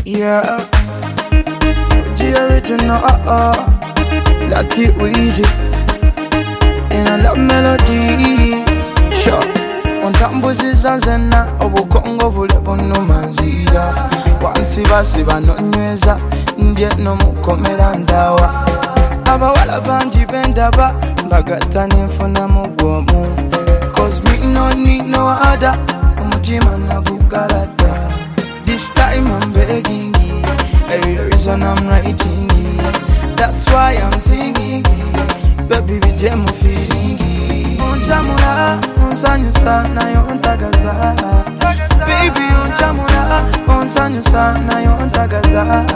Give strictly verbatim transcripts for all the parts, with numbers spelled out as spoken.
Yeah, the original, uh uh, that's it easy. In a love melody, sure. On tambuzi zanzena, obu kongo vule bono manzira. Wansi basi banonyweza, ndye no mukomera ndawa. Abawala banji bendaba, bagatani mfuna mugwomu. Cause me no need no other, umutima na bugarada. This time I'm begging you, every reason I'm writing you. That's why I'm singing you, baby with them feeling you. Unchamura, unsanyusa na yontagaza. Baby unchamura, unsanyusa na yontagaza.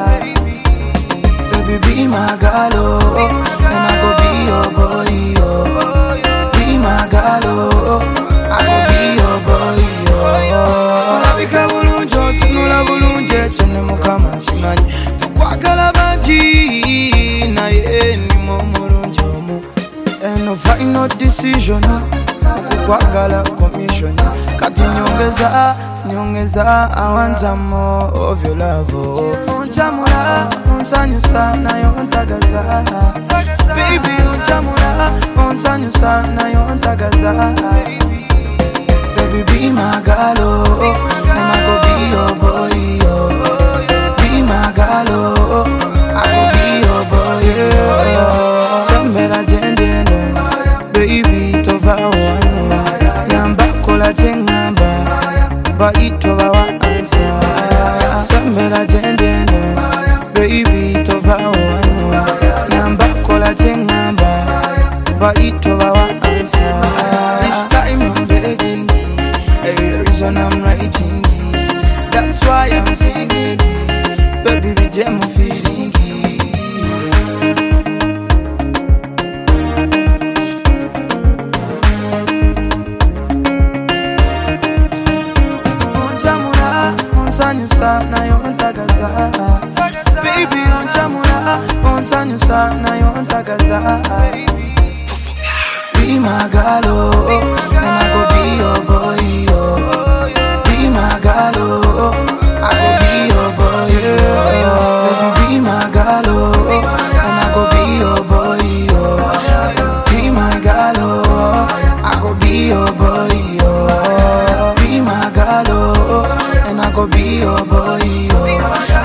Baby be my girl, oh, and I go be your boy, oh. Be my girl, oh, I go be your boy, oh. Nabika bulunjo, tunula bulunje, chene mukama chimanyi. Tukwagala banji, na ye ni momulunjo mu. And no final decision, kukwagala commission. Kati nyongeza, nyongeza, I want some more of your love, oh. Unchamura, unsanyusa na yontagaza. Baby unchamura, unsanyusa na yontagaza. Baby be my girl, oh, and I go be your boy, oh. Be my girl, oh, I go be your boy, oh. Sembera jende no, baby tova wano. Yamba kola jengamba, ba itova wa ansa. Sembera jende no, baby tova wano. Yamba kola jengamba, ba itova wa ansa. This time I'm begging you, every reason I'm writing you. That's why I'm singing you, baby with them feeling you. Unchamura, unsanyusa na yontagaza. Baby unchamura, unsanyusa na yontagaza. Be my girl, oh, and I go be your boy, oh. Be my girl, oh, I go be your boy, oh. Baby, be my girl, oh, and I go be your boy, oh. Be my girl, oh, I go be your boy, oh. Be my girl, oh, and I go be your boy, oh.